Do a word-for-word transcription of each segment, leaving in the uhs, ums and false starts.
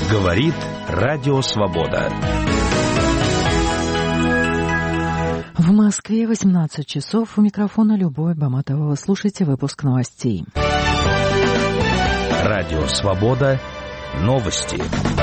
Говорит Радио Свобода. В Москве восемнадцать часов. У микрофона Любовь Баматова. Вы слушаете выпуск новостей. Радио Свобода. Новости.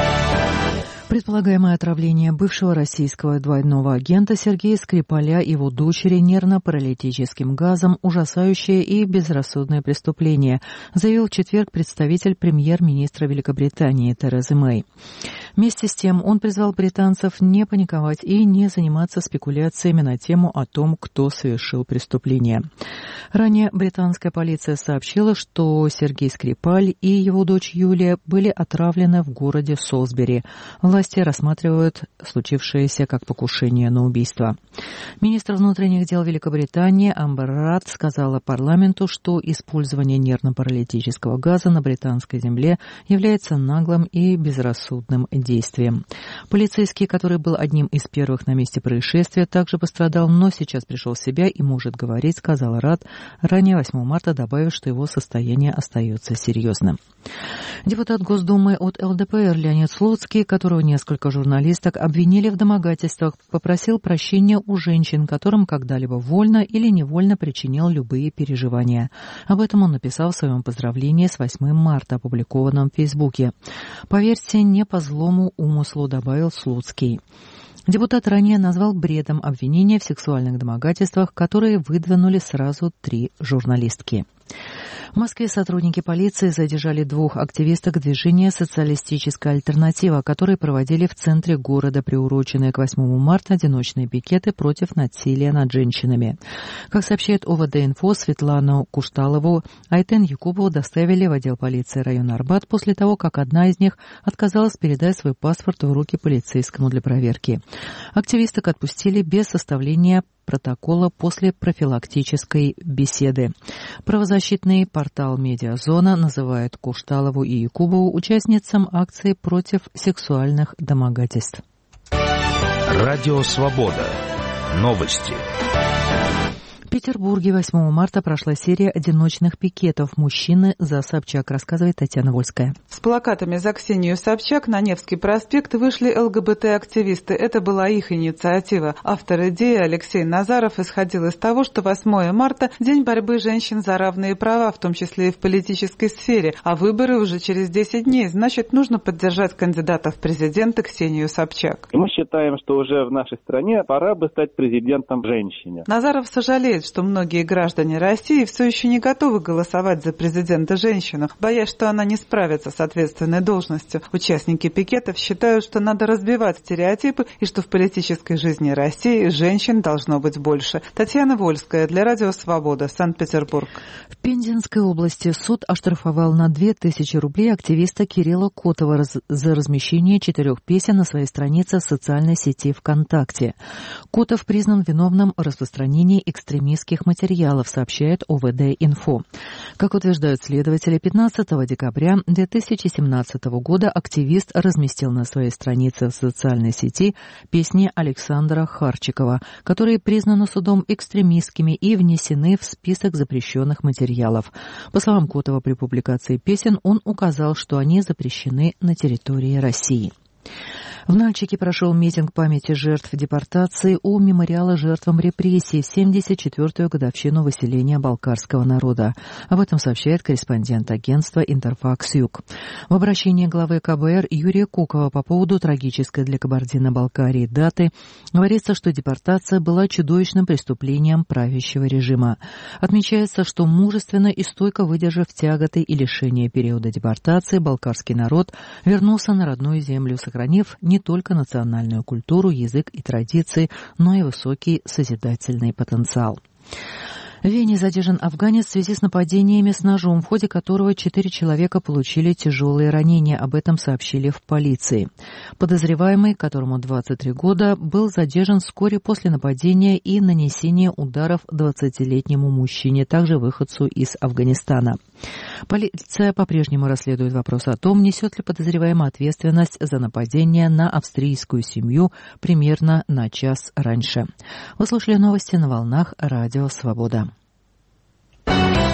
Предполагаемое отравление бывшего российского двойного агента Сергея Скрипаля и его дочери нервно-паралитическим газом – ужасающее и безрассудное преступление, заявил в четверг представитель премьер-министра Великобритании Терезы Мэй. Вместе с тем он призвал британцев не паниковать и не заниматься спекуляциями на тему о том, кто совершил преступление. Ранее британская полиция сообщила, что Сергей Скрипаль и его дочь Юлия были отравлены в городе Солсбери. Власти рассматривают случившееся как покушение на убийство. Министр внутренних дел Великобритании Амбер Рад сказала парламенту, что использование нервно-паралитического газа на британской земле является наглым и безрассудным действием. Полицейский, который был одним из первых на месте происшествия, также пострадал, но сейчас пришел в себя и может говорить, сказала Рад, ранее восьмого марта добавив, что его состояние остается серьезным. Депутат Госдумы от эл дэ пэ эр Леонид Слуцкий, которого несколько журналисток обвинили в домогательствах, попросил прощения у женщин, которым когда-либо вольно или невольно причинял любые переживания. Об этом он написал в своем поздравлении с восьмого марта, опубликованном в Фейсбуке. «Поверьте, не по злому умыслу», — добавил Слуцкий. Депутат ранее назвал бредом обвинения в сексуальных домогательствах, которые выдвинули сразу три журналистки. В Москве сотрудники полиции задержали двух активисток движения «Социалистическая альтернатива», которые проводили в центре города приуроченные к восьмому марта одиночные пикеты против насилия над женщинами. Как сообщает о вэ дэ-инфо, Светлану Кушталову, Айтен Якубову доставили в отдел полиции района Арбат после того, как одна из них отказалась передать свой паспорт в руки полицейскому для проверки. Активисток отпустили без составления протокола после профилактической беседы. Правозащитный портал «Медиазона» называет Кушталову и Якубову участницам акции против сексуальных домогательств. Радио Свобода. Новости. В Петербурге восьмого марта прошла серия одиночных пикетов «Мужчины за Собчак», рассказывает Татьяна Вольская. С плакатами за Ксению Собчак на Невский проспект вышли эл гэ бэ тэ-активисты. Это была их инициатива. Автор идеи Алексей Назаров исходил из того, что восьмого марта – день борьбы женщин за равные права, в том числе и в политической сфере, а выборы уже через десять дней, значит, нужно поддержать кандидата в президенты Ксению Собчак. Мы считаем, что уже в нашей стране пора бы стать президентом женщине. Назаров сожалеет, что многие граждане России все еще не готовы голосовать за президента-женщину, боясь, что она не справится с ответственной должностью. Участники пикетов считают, что надо разбивать стереотипы и что в политической жизни России женщин должно быть больше. Татьяна Вольская для Радио Свобода, Санкт-Петербург. В Пензенской области суд оштрафовал на две тысячи рублей активиста Кирилла Котова за размещение четырех песен на своей странице в социальной сети ВКонтакте. Котов признан виновным в распространении экстремистских материалов, сообщает о вэ дэ-инфо. Как утверждают следователи, пятнадцатого декабря две тысячи семнадцатого года активист разместил на своей странице в социальной сети песни Александра Харчикова, которые признаны судом экстремистскими и внесены в список запрещенных материалов. По словам Котова, при публикации песен он указал, что они запрещены на территории России. В Нальчике прошел митинг памяти жертв депортации у мемориала жертвам репрессий в семьдесят четвёртую годовщину выселения балкарского народа. Об этом сообщает корреспондент агентства «Интерфакс-Юг». В обращении главы ка бэ эр Юрия Кукова по поводу трагической для Кабардино-Балкарии даты говорится, что депортация была чудовищным преступлением правящего режима. Отмечается, что мужественно и стойко выдержав тяготы и лишения периода депортации, балкарский народ вернулся на родную землю, сохранив не только национальную культуру, язык и традиции, но и высокий созидательный потенциал. В Вене задержан афганец в связи с нападениями с ножом, в ходе которого четыре человека получили тяжелые ранения. Об этом сообщили в полиции. Подозреваемый, которому двадцать три года, был задержан вскоре после нападения и нанесения ударов двадцатилетнему мужчине, также выходцу из Афганистана. Полиция по-прежнему расследует вопрос о том, несет ли подозреваемый ответственность за нападение на австрийскую семью примерно на час раньше. Вы слушали новости на волнах Радио Свобода.